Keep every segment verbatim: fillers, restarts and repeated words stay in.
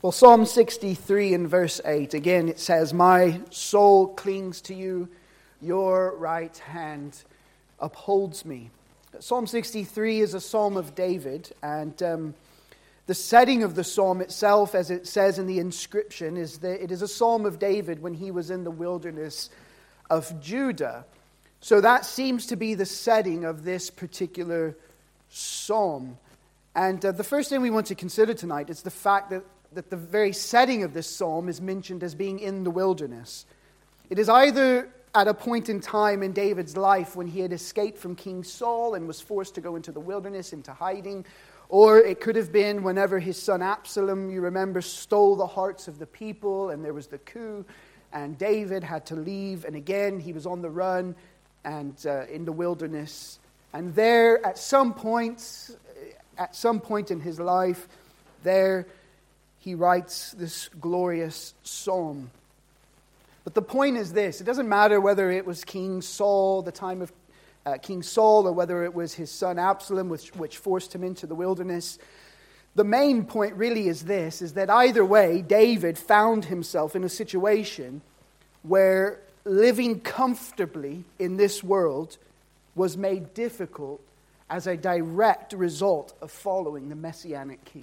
Well, Psalm sixty-three in verse eight, again it says, "My soul clings to you, your right hand upholds me." Psalm sixty-three is a psalm of David, and um, the setting of the psalm itself, as it says in the inscription, is that it is a psalm of David when he was in the wilderness of Judah. So that seems to be the setting of this particular psalm. And uh, the first thing we want to consider tonight is the fact that, that the very setting of this psalm is mentioned as being in the wilderness. It is either at a point in time in David's life when he had escaped from King Saul and was forced to go into the wilderness, into hiding, or it could have been whenever his son Absalom, you remember, stole the hearts of the people and there was the coup and David had to leave, and again he was on the run and uh, in the wilderness. And there at some point, at some point in his life, there he writes this glorious psalm. But the point is this: it doesn't matter whether it was King Saul, the time of uh, King Saul, or whether it was his son Absalom, which, which forced him into the wilderness. The main point really is this, is that either way, David found himself in a situation where living comfortably in this world was made difficult as a direct result of following the Messianic king.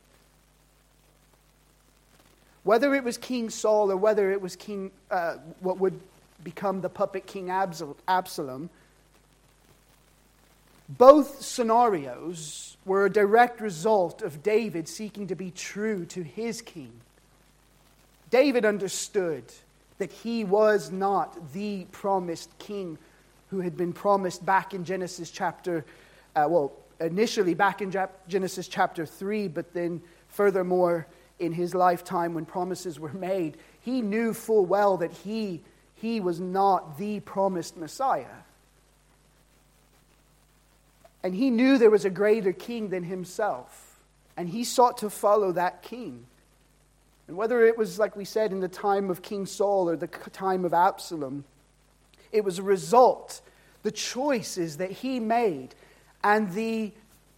Whether it was King Saul or whether it was King, uh, what would become the puppet King Absalom, both scenarios were a direct result of David seeking to be true to his king. David understood that he was not the promised king who had been promised back in Genesis chapter, uh, well, initially back in Genesis chapter three, but then furthermore in his lifetime when promises were made. He knew full well that he, he was not the promised Messiah. And he knew there was a greater king than himself. And he sought to follow that king. And whether it was, like we said, in the time of King Saul or the time of Absalom, it was a result, the choices that he made and the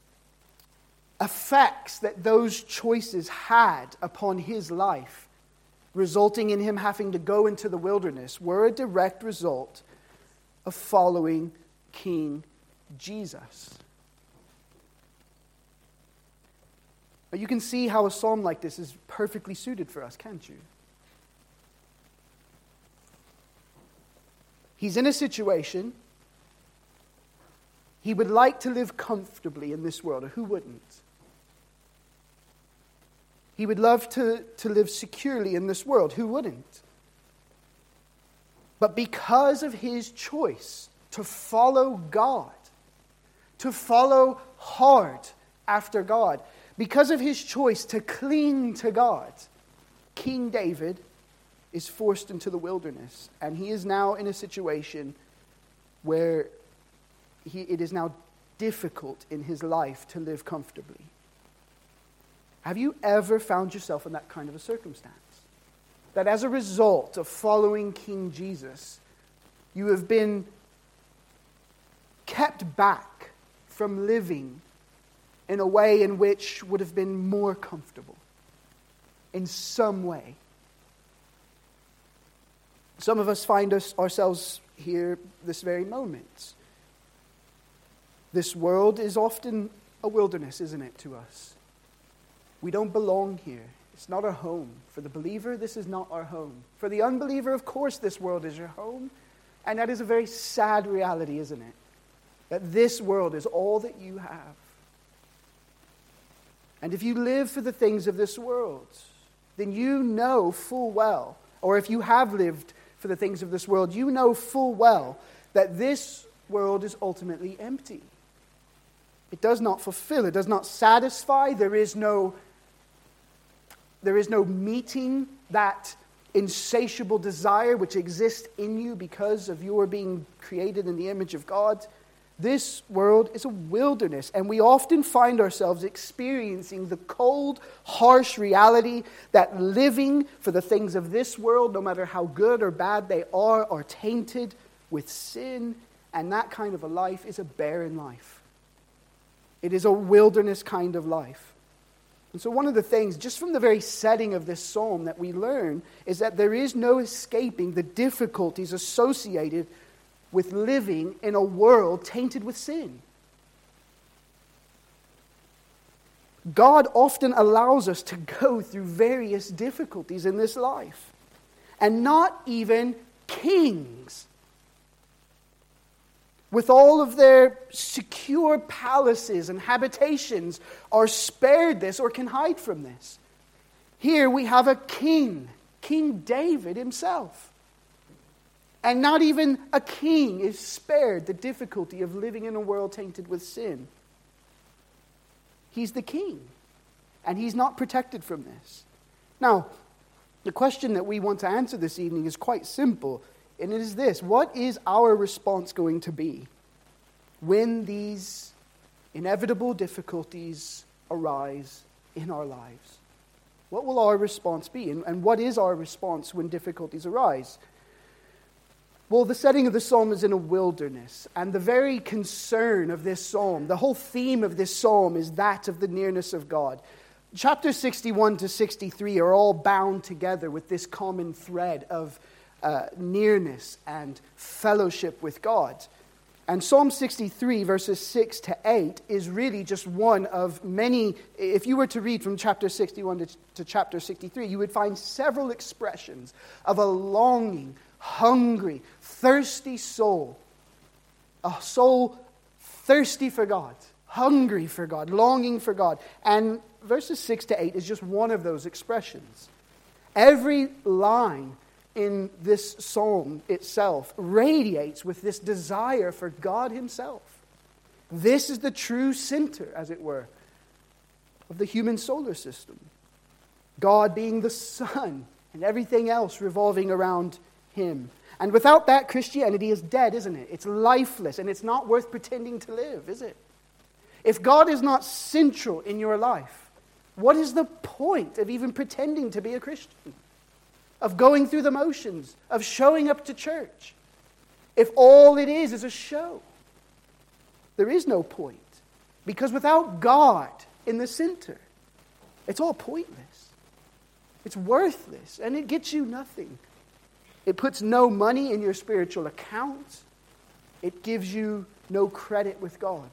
effects that those choices had upon his life, resulting in him having to go into the wilderness, were a direct result of following King Jesus. But you can see how a psalm like this is perfectly suited for us, can't you? He's in a situation. He would like to live comfortably in this world, or who wouldn't? He would love to, to live securely in this world. Who wouldn't? But because of his choice to follow God, to follow hard after God, because of his choice to cling to God, King David is forced into the wilderness. And he is now in a situation where he, it is now difficult in his life to live comfortably. Have you ever found yourself in that kind of a circumstance? That as a result of following King Jesus, you have been kept back from living in a way in which would have been more comfortable in some way. Some of us find us, ourselves here this very moment. This world is often a wilderness, isn't it, to us? We don't belong here. It's not our home. For the believer, this is not our home. For the unbeliever, of course, this world is your home. And that is a very sad reality, isn't it? That this world is all that you have. And if you live for the things of this world, then you know full well, or if you have lived for the things of this world, you know full well that this world is ultimately empty. It does not fulfill, it does not satisfy, there is no There is no meeting that insatiable desire which exists in you because of your being created in the image of God. This world is a wilderness, and we often find ourselves experiencing the cold, harsh reality that living for the things of this world, no matter how good or bad they are, are tainted with sin, and that kind of a life is a barren life. It is a wilderness kind of life. And so one of the things, just from the very setting of this psalm, that we learn is that there is no escaping the difficulties associated with living in a world tainted with sin. God often allows us to go through various difficulties in this life. And not even kings, with all of their secure palaces and habitations, are spared this or can hide from this. Here we have a king, King David himself. And not even a king is spared the difficulty of living in a world tainted with sin. He's the king, and he's not protected from this. Now, the question that we want to answer this evening is quite simple, and it is this: what is our response going to be when these inevitable difficulties arise in our lives? What will our response be? And, and what is our response when difficulties arise? Well, the setting of the psalm is in a wilderness, and the very concern of this psalm, the whole theme of this psalm, is that of the nearness of God. Chapters sixty-one to sixty-three are all bound together with this common thread of uh, nearness and fellowship with God. And Psalm sixty-three, verses six to eight, is really just one of many. If you were to read from chapter sixty-one to, to chapter sixty-three, you would find several expressions of a longing, hungry, thirsty soul. A soul thirsty for God, hungry for God, longing for God. And verses six to eight is just one of those expressions. Every line in this psalm itself radiates with this desire for God himself. This is the true center, as it were, of the human solar system. God being the sun and everything else revolving around him. And without that, Christianity is dead, isn't it? It's lifeless, and it's not worth pretending to live, is it? If God is not central in your life, what is the point of even pretending to be a Christian? Of going through the motions, of showing up to church, if all it is is a show? There is no point. Because without God in the center, it's all pointless. It's worthless, and it gets you nothing. It puts no money in your spiritual account. It gives you no credit with God.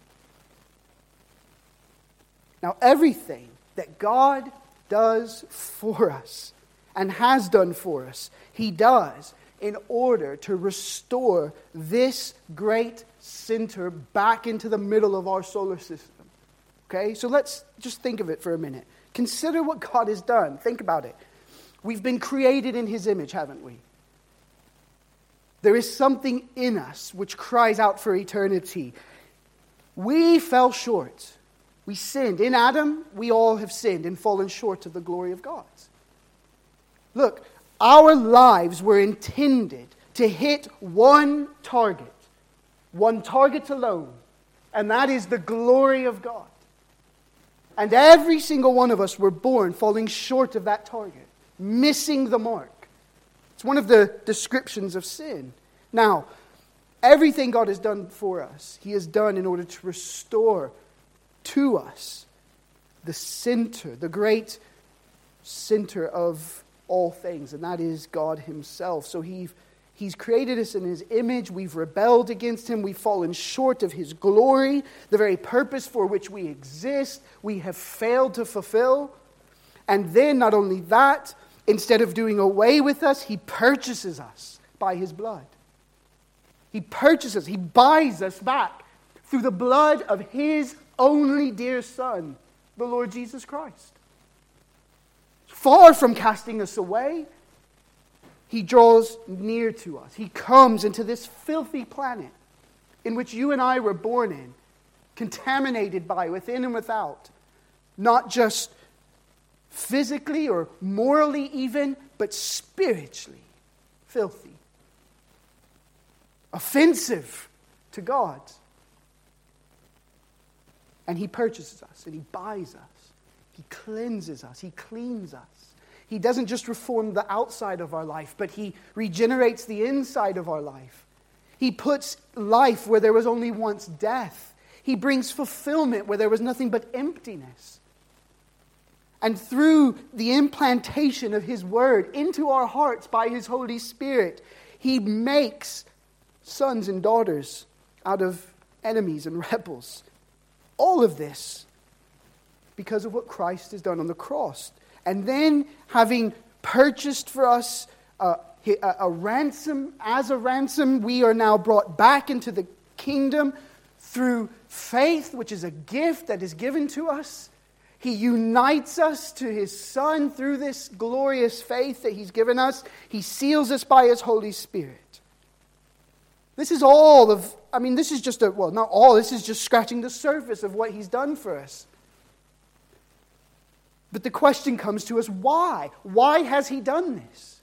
Now, everything that God does for us and has done for us, he does in order to restore this great center back into the middle of our solar system. Okay? So let's just think of it for a minute. Consider what God has done. Think about it. We've been created in his image, haven't we? There is something in us which cries out for eternity. We fell short. We sinned. In Adam, we all have sinned and fallen short of the glory of God. Look, our lives were intended to hit one target. One target alone. And that is the glory of God. And every single one of us were born falling short of that target. Missing the mark. It's one of the descriptions of sin. Now, everything God has done for us, he has done in order to restore to us the center, the great center of all things, and that is God himself. So he, he's created us in his image. We've rebelled against him. We've fallen short of his glory, the very purpose for which we exist. We have failed to fulfill. And then, not only that, instead of doing away with us, he purchases us by his blood. He purchases, he buys us back through the blood of his only dear Son, the Lord Jesus Christ. Far from casting us away, he draws near to us. He comes into this filthy planet in which you and I were born in, contaminated by within and without, not just physically or morally even, but spiritually filthy. Offensive to God. And he purchases us and he buys us. He cleanses us. He cleans us. He doesn't just reform the outside of our life, but he regenerates the inside of our life. He puts life where there was only once death. He brings fulfillment where there was nothing but emptiness. And through the implantation of His Word into our hearts by His Holy Spirit, He makes sons and daughters out of enemies and rebels. All of this because of what Christ has done on the cross. And then, having purchased for us a, a, a ransom, as a ransom, we are now brought back into the kingdom through faith, which is a gift that is given to us. He unites us to His Son through this glorious faith that He's given us. He seals us by His Holy Spirit. This is all of, I mean, this is just a, well, not all, this is just scratching the surface of what He's done for us. But the question comes to us, why? Why has He done this?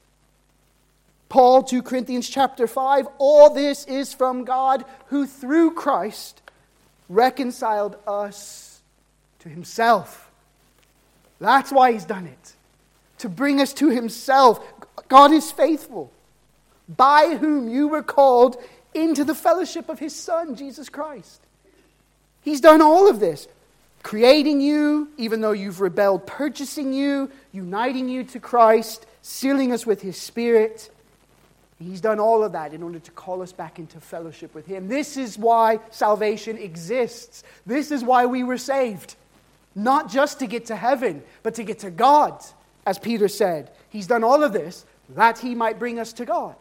Paul, Second Corinthians chapter five, all this is from God, who through Christ reconciled us to Himself. That's why He's done it. To bring us to Himself. God is faithful, by whom you were called into the fellowship of His Son, Jesus Christ. He's done all of this. Creating you, even though you've rebelled, purchasing you, uniting you to Christ, sealing us with His Spirit. He's done all of that in order to call us back into fellowship with Him. This is why salvation exists. This is why we were saved. Not just to get to heaven, but to get to God. As Peter said, He's done all of this that He might bring us to God.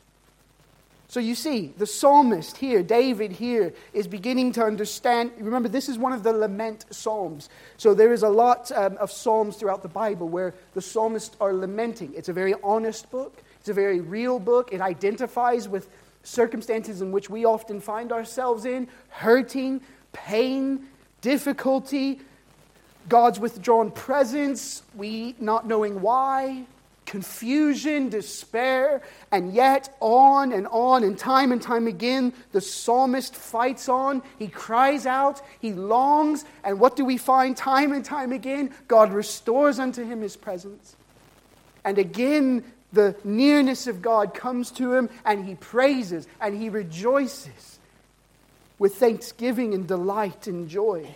So you see, the psalmist here, David here, is beginning to understand. Remember, this is one of the lament psalms. So there is a lot um, of psalms throughout the Bible where the psalmists are lamenting. It's a very honest book. It's a very real book. It identifies with circumstances in which we often find ourselves in. Hurting, pain, difficulty, God's withdrawn presence, we not knowing why, confusion, despair, and yet on and on and time and time again, the psalmist fights on. He cries out, he longs, and what do we find time and time again? God restores unto him His presence. And again, the nearness of God comes to him, and he praises, and he rejoices with thanksgiving and delight and joy.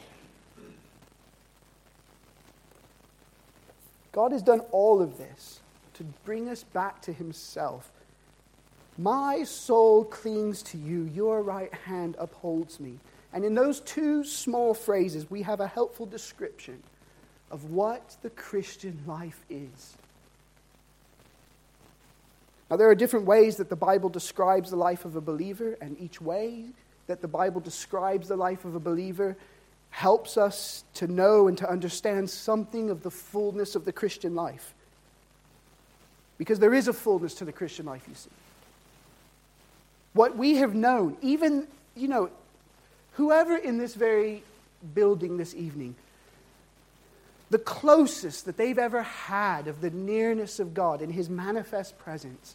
God has done all of this to bring us back to Himself. My soul clings to you, your right hand upholds me. And in those two small phrases, we have a helpful description of what the Christian life is. Now, there are different ways that the Bible describes the life of a believer, and each way that the Bible describes the life of a believer helps us to know and to understand something of the fullness of the Christian life. Because there is a fullness to the Christian life, you see. What we have known, even, you know, whoever in this very building this evening, the closest that they've ever had of the nearness of God in His manifest presence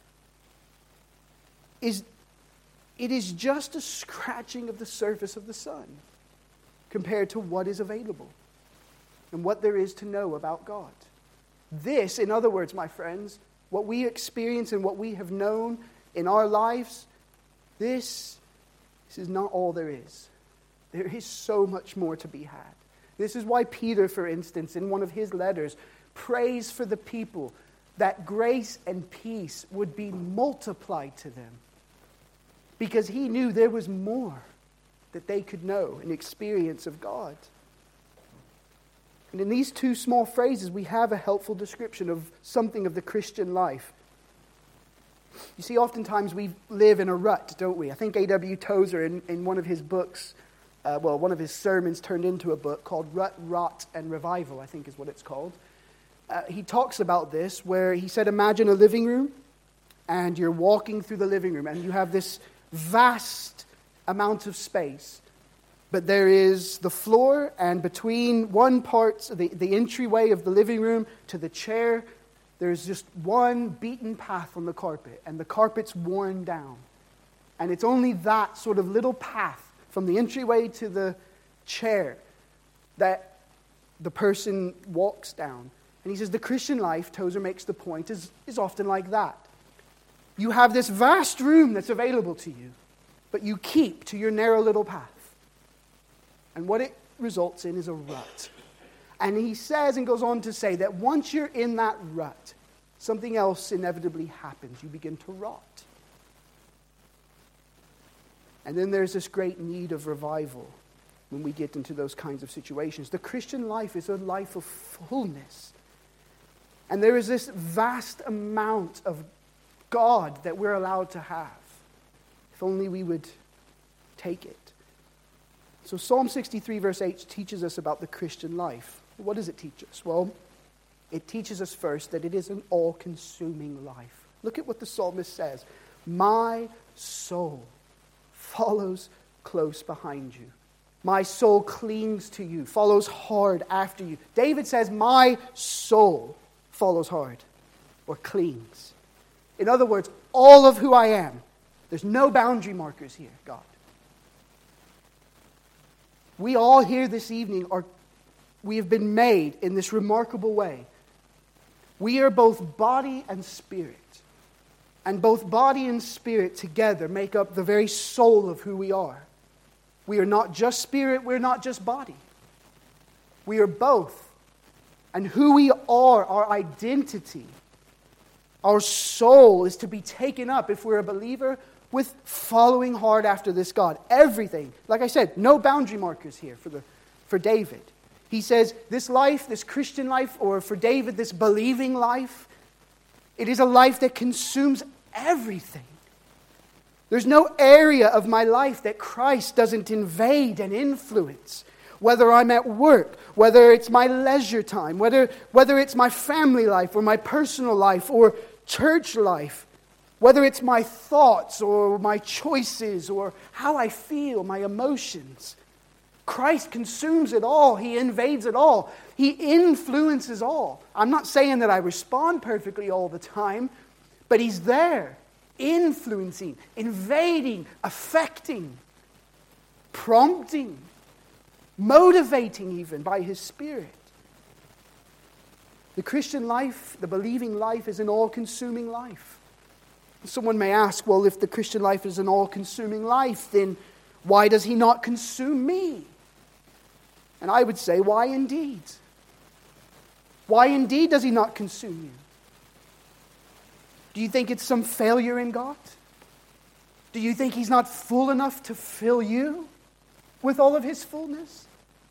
is, it is just a scratching of the surface of the sun compared to what is available and what there is to know about God. This, in other words, my friends, what we experience and what we have known in our lives, this, this is not all there is. There is so much more to be had. This is why Peter, for instance, in one of his letters, prays for the people that grace and peace would be multiplied to them. Because he knew there was more that they could know and experience of God. And in these two small phrases, we have a helpful description of something of the Christian life. You see, oftentimes we live in a rut, don't we? I think A W Tozer, in, in one of his books, uh, well, one of his sermons turned into a book called Rut, Rot, and Revival, I think is what it's called. Uh, he talks about this, where he said, imagine a living room, and you're walking through the living room, and you have this vast amount of space. But there is the floor, and between one part, the, the entryway of the living room to the chair, there's just one beaten path on the carpet, and the carpet's worn down. And it's only that sort of little path from the entryway to the chair that the person walks down. And he says the Christian life, Tozer makes the point, is, is often like that. You have this vast room that's available to you, but you keep to your narrow little path. And what it results in is a rut. And he says and goes on to say that once you're in that rut, something else inevitably happens. You begin to rot. And then there's this great need of revival when we get into those kinds of situations. The Christian life is a life of fullness. And there is this vast amount of God that we're allowed to have. If only we would take it. So Psalm sixty-three verse eight teaches us about the Christian life. What does it teach us? Well, it teaches us first that it is an all-consuming life. Look at what the psalmist says. My soul follows close behind you. My soul clings to you, follows hard after you. David says, my soul follows hard or clings. In other words, all of who I am. There's no boundary markers here, God. We all here this evening are, we have been made in this remarkable way. We are both body and spirit. And both body and spirit together make up the very soul of who we are. We are not just spirit, we're not just body. We are both. And who we are, our identity, our soul is to be taken up, if we're a believer, with following hard after this God. Everything. Like I said, no boundary markers here for the for David. He says, this life, this Christian life, or for David, this believing life, it is a life that consumes everything. There's no area of my life that Christ doesn't invade and influence. Whether I'm at work, whether it's my leisure time, whether, whether it's my family life or my personal life or church life, whether it's my thoughts or my choices or how I feel, my emotions. Christ consumes it all. He invades it all. He influences all. I'm not saying that I respond perfectly all the time, but He's there, influencing, invading, affecting, prompting, motivating even by His Spirit. The Christian life, the believing life, is an all-consuming life. Someone may ask, well, if the Christian life is an all-consuming life, then why does He not consume me? And I would say, why indeed? Why indeed does He not consume you? Do you think it's some failure in God? Do you think He's not full enough to fill you with all of His fullness?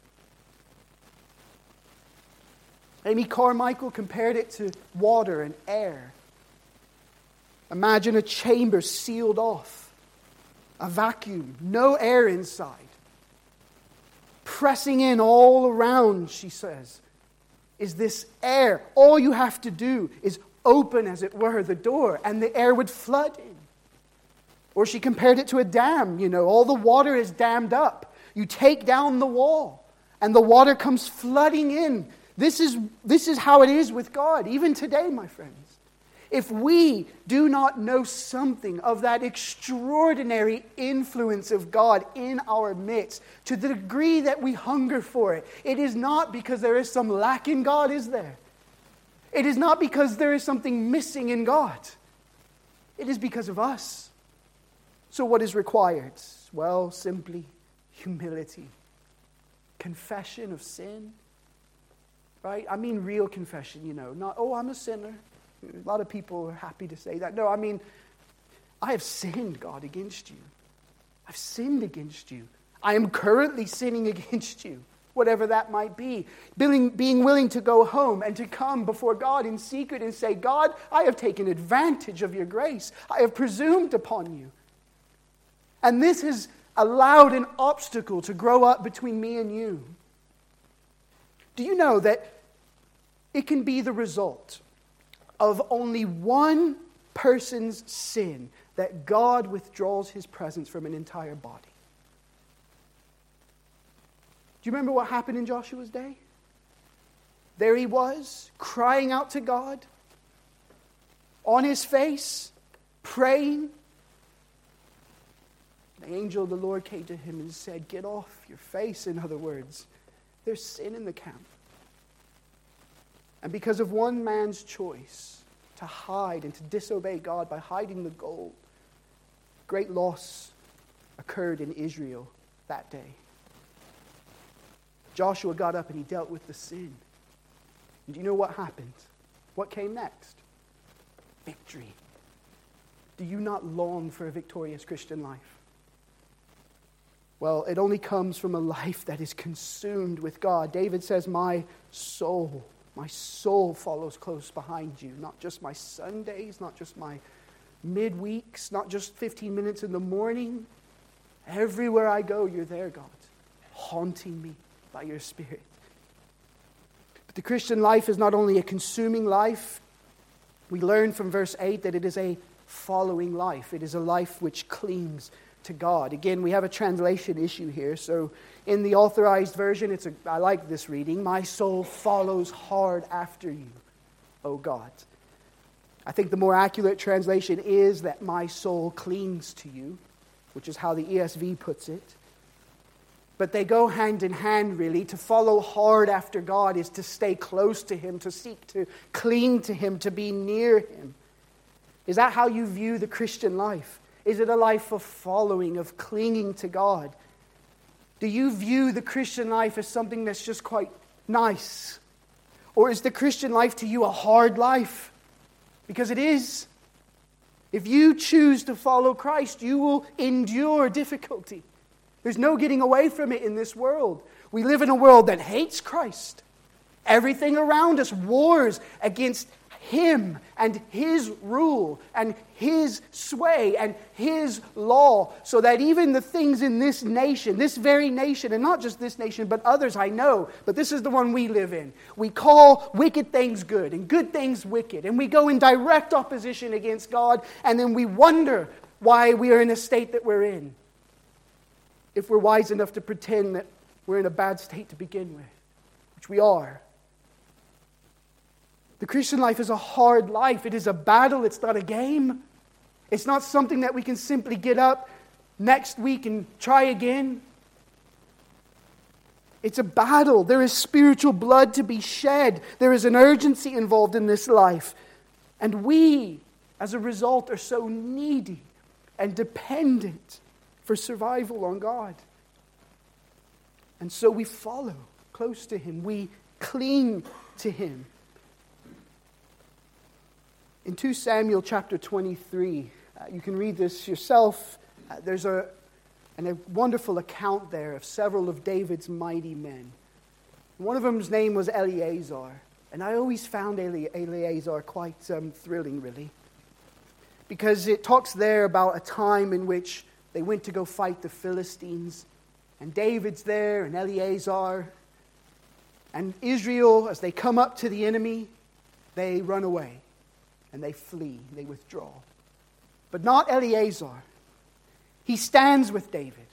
Amy Carmichael compared it to water and air. Imagine a chamber sealed off, a vacuum, no air inside. Pressing in all around, she says, is this air. All you have to do is open, as it were, the door, and the air would flood in. Or she compared it to a dam. You know, all the water is dammed up. You take down the wall, and the water comes flooding in. This is, this is how it is with God, even today, my friends. If we do not know something of that extraordinary influence of God in our midst, to the degree that we hunger for it, it is not because there is some lack in God, is there? It is not because there is something missing in God. It is because of us. So what is required? Well, simply humility. Confession of sin. Right? I mean real confession, you know. Not, oh, I'm a sinner. A lot of people are happy to say that. No, I mean, I have sinned, God, against you. I've sinned against you. I am currently sinning against you, whatever that might be. Being, being willing to go home and to come before God in secret and say, God, I have taken advantage of your grace. I have presumed upon you. And this has allowed an obstacle to grow up between me and you. Do you know that it can be the result of only one person's sin that God withdraws His presence from an entire body? Do you remember what happened in Joshua's day? There he was, crying out to God, on his face, praying. The angel of the Lord came to him and said, get off your face, in other words. There's sin in the camp. And because of one man's choice to hide and to disobey God by hiding the gold, great loss occurred in Israel that day. Joshua got up and he dealt with the sin. And do you know what happened? What came next? Victory. Do you not long for a victorious Christian life? Well, it only comes from a life that is consumed with God. David says, my soul, my soul follows close behind you. Not just my Sundays, not just my midweeks, not just fifteen minutes in the morning. Everywhere I go, you're there, God, haunting me by your Spirit. But the Christian life is not only a consuming life. We learn from verse eight that it is a following life. It is a life which clings to God. Again, we have a translation issue here. So in the Authorized Version, it's a, I like this reading. My soul follows hard after you, O God. I think the more accurate translation is that my soul clings to you, which is how the E S V puts it. But they go hand in hand, really. To follow hard after God is to stay close to Him, to seek to cling to Him, to be near Him. Is that how you view the Christian life? Is it a life of following, of clinging to God? Do you view the Christian life as something that's just quite nice? Or is the Christian life to you a hard life? Because it is. If you choose to follow Christ, you will endure difficulty. There's no getting away from it in this world. We live in a world that hates Christ. Everything around us wars against Him and His rule and His sway and His law, so that even the things in this nation, this very nation, and not just this nation, but others I know, but this is the one we live in. We call wicked things good and good things wicked, and we go in direct opposition against God, and then we wonder why we are in a state that we're in. If we're wise enough to pretend that we're in a bad state to begin with, which we are. The Christian life is a hard life. It is a battle. It's not a game. It's not something that we can simply get up next week and try again. It's a battle. There is spiritual blood to be shed. There is an urgency involved in this life. And we, as a result, are so needy and dependent for survival on God. And so we follow close to Him. We cling to Him. In Second Samuel chapter twenty-three, uh, you can read this yourself. Uh, there's a, and a wonderful account there of several of David's mighty men. One of them's name was Eleazar. And I always found Ele- Eleazar quite um, thrilling, really. Because it talks there about a time in which they went to go fight the Philistines. And David's there and Eleazar. And Israel, as they come up to the enemy, they run away. And they flee, they withdraw. But not Eleazar. He stands with David.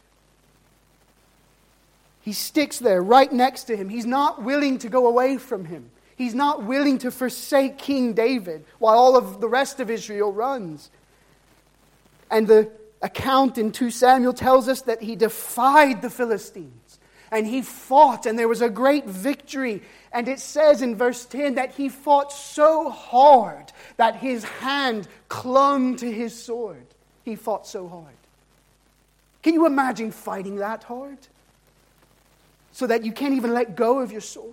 He sticks there right next to him. He's not willing to go away from him. He's not willing to forsake King David while all of the rest of Israel runs. And the account in Second Samuel tells us that he defied the Philistines. And he fought, and there was a great victory. And it says in verse ten that he fought so hard that his hand clung to his sword. He fought so hard. Can you imagine fighting that hard? So that you can't even let go of your sword?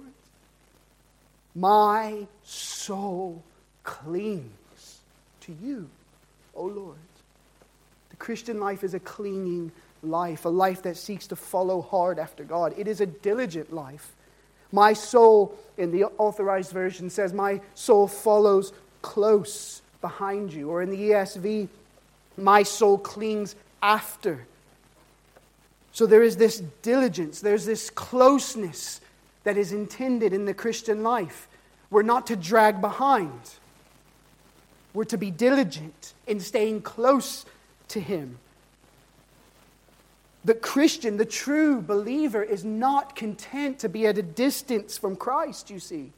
My soul clings to you, O Lord. The Christian life is a clinging life, a life that seeks to follow hard after God. It is a diligent life. My soul, in the Authorized Version, says, my soul follows close behind you. Or in the E S V, my soul clings after. So there is this diligence, there's this closeness that is intended in the Christian life. We're not to drag behind. We're to be diligent in staying close to Him. The Christian, the true believer, is not content to be at a distance from Christ, you see.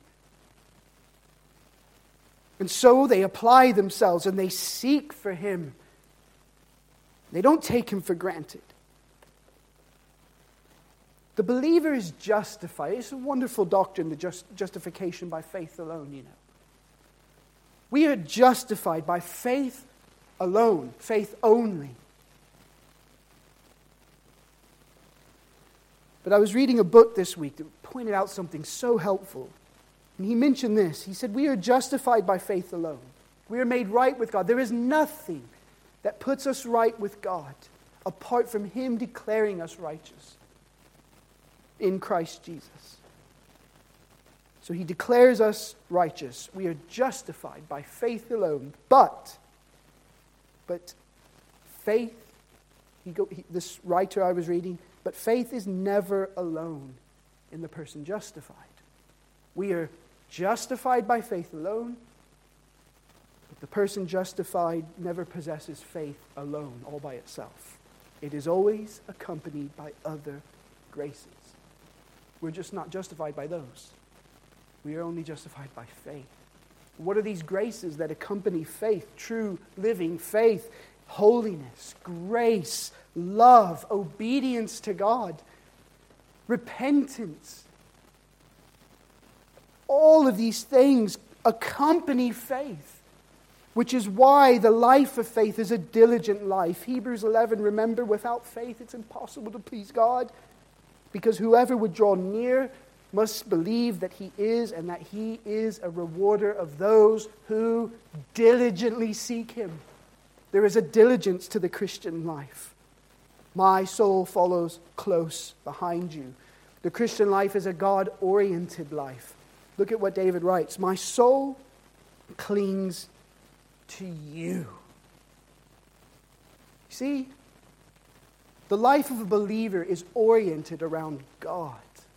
And so they apply themselves and they seek for Him. They don't take Him for granted. The believer is justified. It's a wonderful doctrine, the just, justification by faith alone, you know. We are justified by faith alone, faith only. But I was reading a book this week that pointed out something so helpful. And he mentioned this. He said, we are justified by faith alone. We are made right with God. There is nothing that puts us right with God apart from Him declaring us righteous in Christ Jesus. So He declares us righteous. We are justified by faith alone. But, but faith, he go, he, this writer I was reading, but faith is never alone in the person justified. We are justified by faith alone, but the person justified never possesses faith alone, all by itself. It is always accompanied by other graces. We're just not justified by those. We are only justified by faith. What are these graces that accompany faith? True living faith, holiness, grace, love, obedience to God, repentance. All of these things accompany faith, which is why the life of faith is a diligent life. Hebrews eleven, remember, without faith it's impossible to please God, because whoever would draw near must believe that He is, and that He is a rewarder of those who diligently seek Him. There is a diligence to the Christian life. My soul follows close behind you. The Christian life is a God-oriented life. Look at what David writes. My soul clings to you. See, the life of a believer is oriented around God.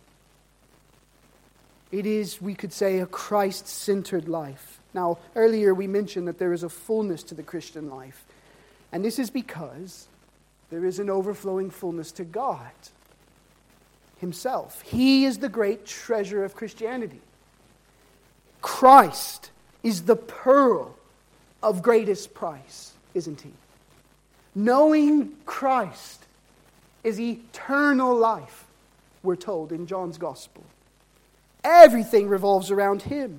It is, we could say, a Christ-centered life. Now, earlier we mentioned that there is a fullness to the Christian life. And this is because there is an overflowing fullness to God Himself. He is the great treasure of Christianity. Christ is the pearl of greatest price, isn't He? Knowing Christ is eternal life, we're told in John's Gospel. Everything revolves around Him.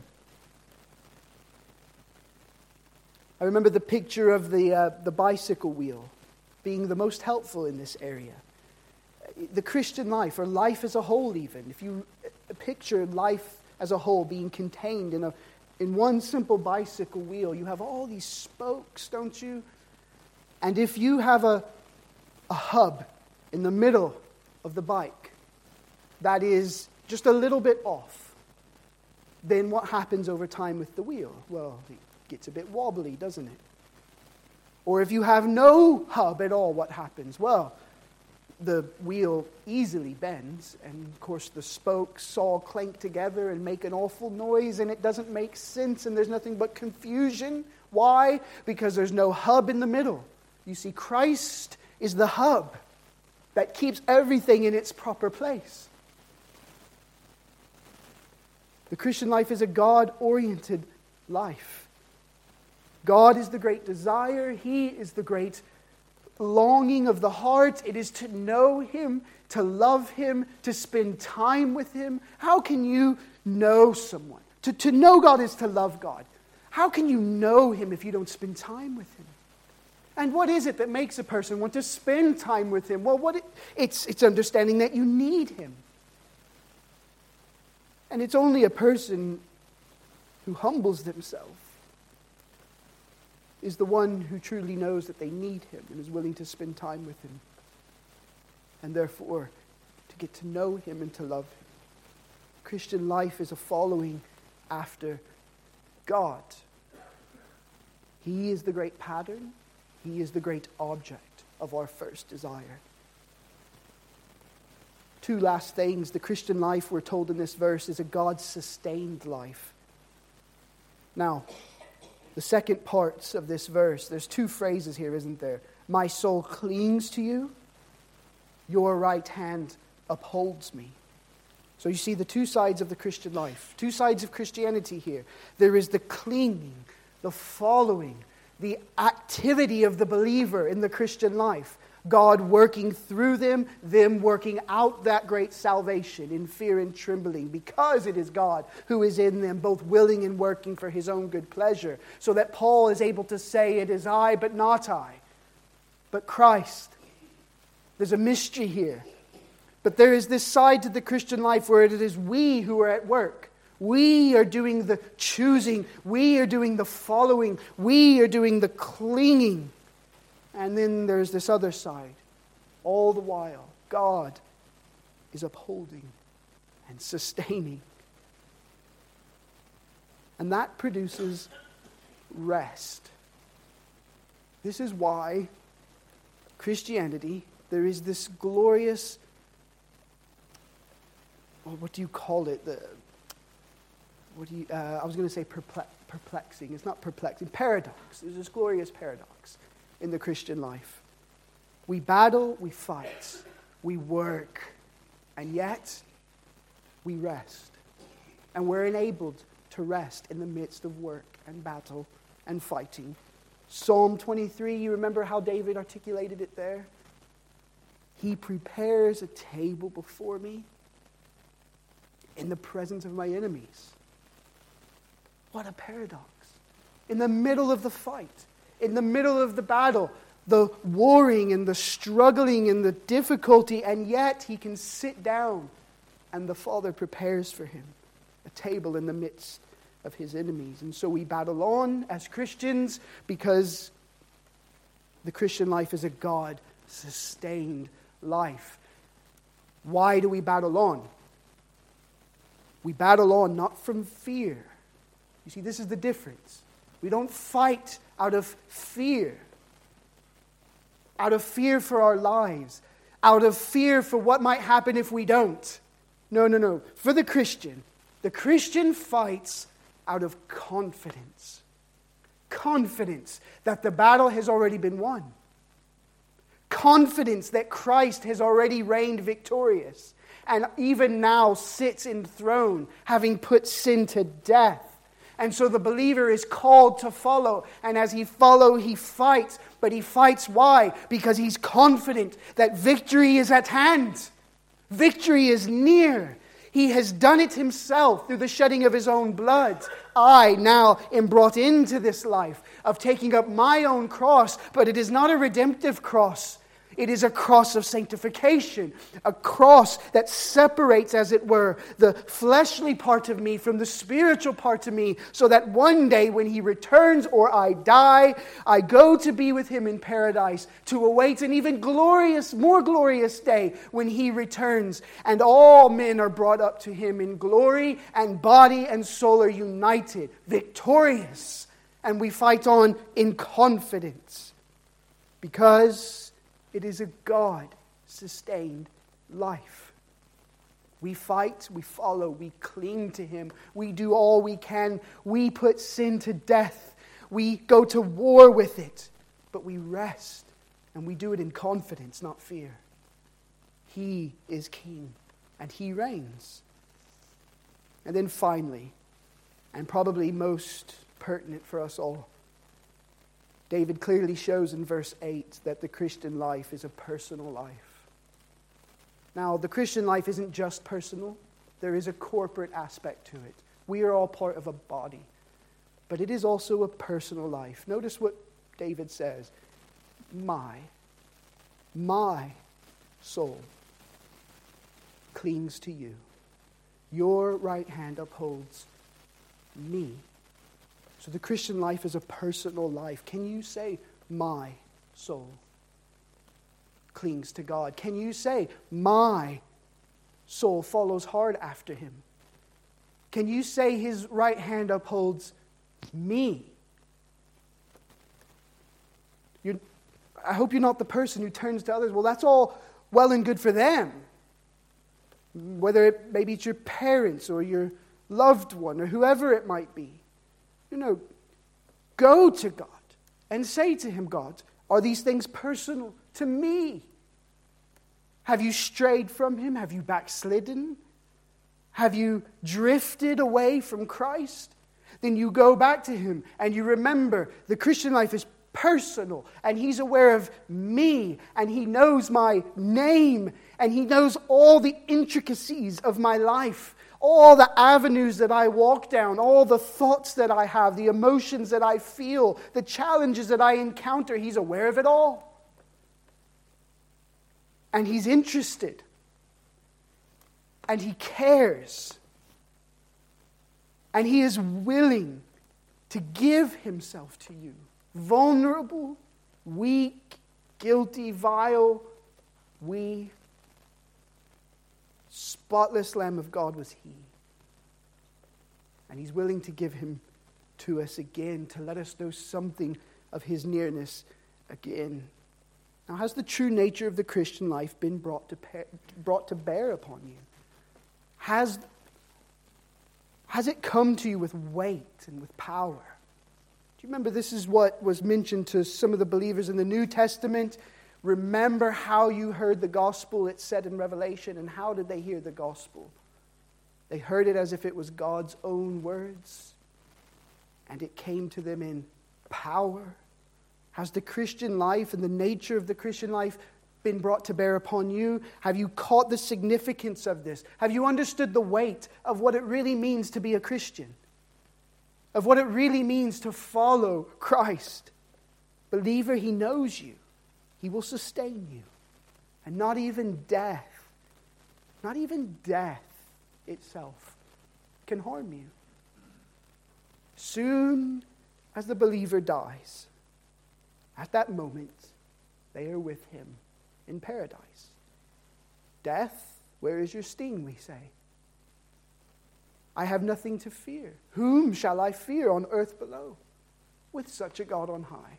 I remember the picture of the, uh, the bicycle wheel being the most helpful in this area. The Christian life, or life as a whole even, if you picture life as a whole being contained in a in one simple bicycle wheel, you have all these spokes, don't you? And if you have a, a hub in the middle of the bike that is just a little bit off, then what happens over time with the wheel? Well, it gets a bit wobbly, doesn't it? Or if you have no hub at all, what happens? Well, the wheel easily bends, and of course the spokes all clank together and make an awful noise, and it doesn't make sense, and there's nothing but confusion. Why? Because there's no hub in the middle. You see, Christ is the hub that keeps everything in its proper place. The Christian life is a God-oriented life. God is the great desire. He is the great longing of the heart. It is to know Him, to love Him, to spend time with Him. How can you know someone? To, to know God is to love God. How can you know Him if you don't spend time with Him? And what is it that makes a person want to spend time with Him? Well, what it, it's, it's understanding that you need Him. And it's only a person who humbles themselves is the one who truly knows that they need Him and is willing to spend time with Him. And therefore, to get to know Him and to love Him. Christian life is a following after God. He is the great pattern. He is the great object of our first desire. Two last things. The Christian life, we're told in this verse, is a God-sustained life. Now, the second parts of this verse, there's two phrases here, isn't there? My soul clings to you. Your right hand upholds me. So you see the two sides of the Christian life. Two sides of Christianity here. There is the clinging, the following, the activity of the believer in the Christian life. God working through them, them working out that great salvation in fear and trembling, because it is God who is in them, both willing and working for His own good pleasure. So that Paul is able to say, it is I, but not I, but Christ. There's a mystery here. But there is this side to the Christian life where it is we who are at work. We are doing the choosing. We are doing the following. We are doing the clinging. And then there's this other side. All the while, God is upholding and sustaining. And that produces rest. This is why Christianity, there is this glorious, well, what do you call it? The, what do you? Uh, I was going to say perplex, perplexing. It's not perplexing. Paradox. There's this glorious paradox in the Christian life. We battle, we fight, we work, and yet we rest. And we're enabled to rest in the midst of work and battle and fighting. Psalm twenty-three, you remember how David articulated it there? He prepares a table before me in the presence of my enemies. What a paradox. In the middle of the fight, in the middle of the battle, the warring and the struggling and the difficulty, and yet he can sit down and the Father prepares for him a table in the midst of his enemies. And so we battle on as Christians because the Christian life is a God-sustained life. Why do we battle on? We battle on not from fear. You see, this is the difference. We don't fight out of fear. Out of fear for our lives. Out of fear for what might happen if we don't. No, no, no. For the Christian, the Christian fights out of confidence. Confidence that the battle has already been won. Confidence that Christ has already reigned victorious and even now sits enthroned, having put sin to death. And so the believer is called to follow. And as he follows, he fights. But he fights why? Because he's confident that victory is at hand. Victory is near. He has done it himself through the shedding of his own blood. I now am brought into this life of taking up my own cross, but it is not a redemptive cross. It is a cross of sanctification, a cross that separates, as it were, the fleshly part of me from the spiritual part of me, so that one day when he returns or I die, I go to be with him in paradise to await an even glorious, more glorious day when he returns and all men are brought up to him in glory, and body and soul are united, victorious, and we fight on in confidence because it is a God-sustained life. We fight, we follow, we cling to him. We do all we can. We put sin to death. We go to war with it. But we rest, and we do it in confidence, not fear. He is king, and he reigns. And then finally, and probably most pertinent for us all, David clearly shows in verse eight that the Christian life is a personal life. Now, the Christian life isn't just personal. There is a corporate aspect to it. We are all part of a body. But it is also a personal life. Notice what David says. My, my soul clings to you. Your right hand upholds me. So the Christian life is a personal life. Can you say, my soul clings to God? Can you say, my soul follows hard after him? Can you say his right hand upholds me? You're, I hope you're not the person who turns to others. Well, that's all well and good for them. Whether it, maybe it's your parents or your loved one or whoever it might be. You know, go to God and say to him, God, are these things personal to me? Have you strayed from him? Have you backslidden? Have you drifted away from Christ? Then you go back to him and you remember the Christian life is personal and he's aware of me and he knows my name and he knows all the intricacies of my life. All the avenues that I walk down, all the thoughts that I have, the emotions that I feel, the challenges that I encounter, he's aware of it all. And he's interested And he cares. And he is willing to give himself to you. Vulnerable, weak, guilty, vile, we, spotless Lamb of God was he. And he's willing to give him to us again, to let us know something of his nearness again. Now, has the true nature of the Christian life been brought to, bear, brought to bear upon you? Has, has it come to you with weight and with power? Do you remember this is what was mentioned to some of the believers in the New Testament? Remember how you heard the gospel, it said in Revelation. And how did they hear the gospel? They heard it as if it was God's own words. And it came to them in power. Has the Christian life and the nature of the Christian life been brought to bear upon you? Have you caught the significance of this? Have you understood the weight of what it really means to be a Christian? Of what it really means to follow Christ? Believer, he knows you. He will sustain you. And not even death, not even death itself can harm you. Soon as the believer dies, at that moment, they are with him in paradise. Death, where is your sting, we say? I have nothing to fear. Whom shall I fear on earth below? With such a God on high.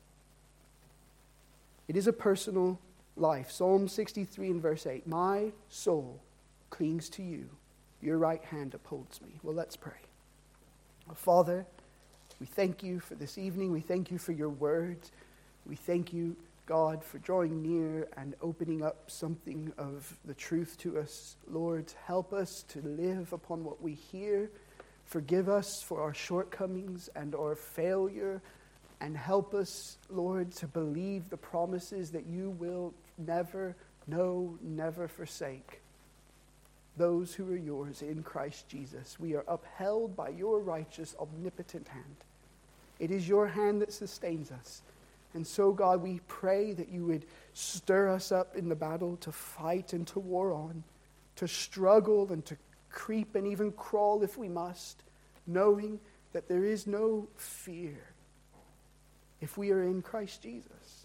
It is a personal life. Psalm sixty-three and verse eight. My soul clings to you. Your right hand upholds me. Well, let's pray. Father, we thank you for this evening. We thank you for your word. We thank you, God, for drawing near and opening up something of the truth to us. Lord, help us to live upon what we hear. Forgive us for our shortcomings and our failure. And help us, Lord, to believe the promises that you will never, no, never forsake those who are yours in Christ Jesus. We are upheld by your righteous, omnipotent hand. It is your hand that sustains us. And so, God, we pray that you would stir us up in the battle to fight and to war on, to struggle and to creep and even crawl if we must, knowing that there is no fear if we are in Christ Jesus.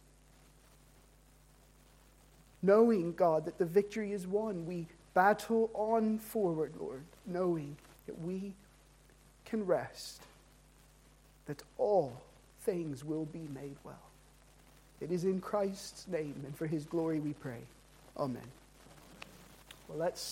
Knowing, God, that the victory is won, we battle on forward, Lord, knowing that we can rest, that all things will be made well. It is in Christ's name and for his glory we pray. Amen. Well, let's